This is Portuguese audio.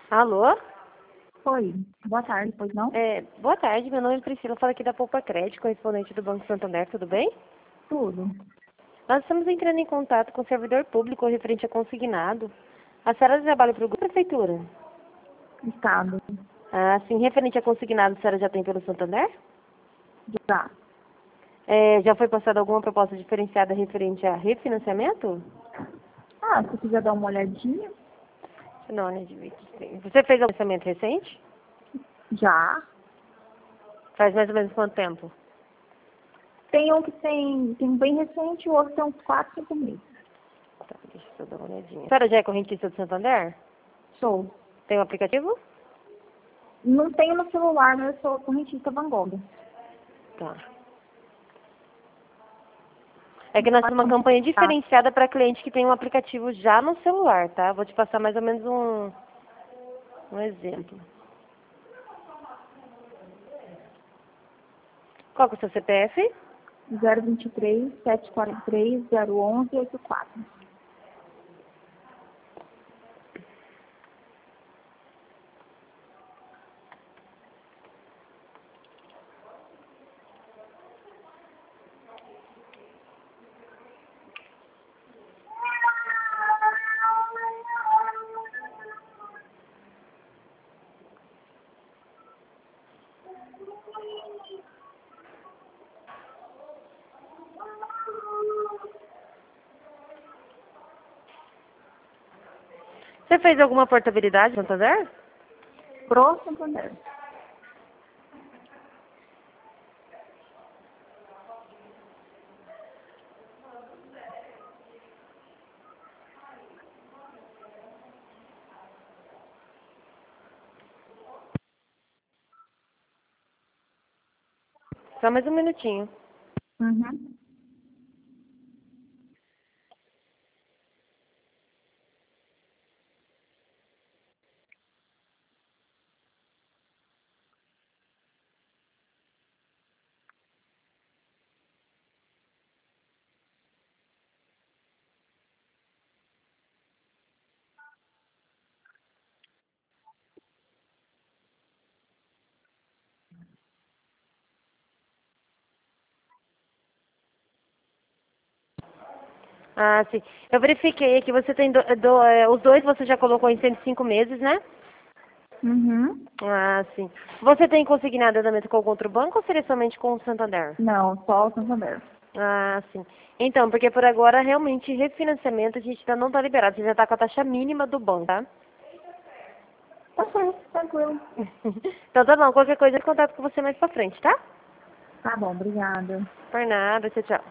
Alô? Oi, boa tarde, pois não? Boa tarde, meu nome é Priscila, falo aqui da Poupa Crédito, correspondente do Banco Santander, tudo bem? Tudo. Nós estamos entrando em contato com o servidor público referente a consignado. A senhora trabalha para o Prefeitura? Estado. Ah, sim, referente a consignado, a senhora já tem pelo Santander? Já. Já foi passada alguma proposta diferenciada referente a refinanciamento? Ah, se quiser dar uma olhadinha. Não, né, de ver que tem. Você fez algum financiamento recente? Já. Faz mais ou menos quanto tempo? Tem um que tem um bem recente, o outro tem uns 4, 5 meses. Tá, deixa eu dar uma olhadinha. A senhora já é correntista do Santander? Sou. Tem um aplicativo? Não tenho no celular, mas eu sou correntista Van Gogh. Tá. É que nós temos uma campanha Tá. diferenciada para cliente que tem um aplicativo já no celular, tá? Vou te passar mais ou menos um exemplo. Qual que é o seu CPF? 023 743 011 84. Você fez alguma portabilidade no Santander? Pro Santander. Só mais um minutinho. Uhum. Ah, sim. Eu verifiquei que você tem os dois você já colocou em 105 meses, né? Uhum. Ah, sim. Você tem consignado andamento com algum outro banco ou seria somente com o Santander? Não, só o Santander. Ah, sim. Então, porque por agora realmente refinanciamento a gente ainda não está liberado. Você já está com a taxa mínima do banco, tá? Tá certo, tranquilo. Então tá bom, qualquer coisa eu contato com você mais pra frente, tá? Tá bom, obrigada. Por nada, tchau, tchau.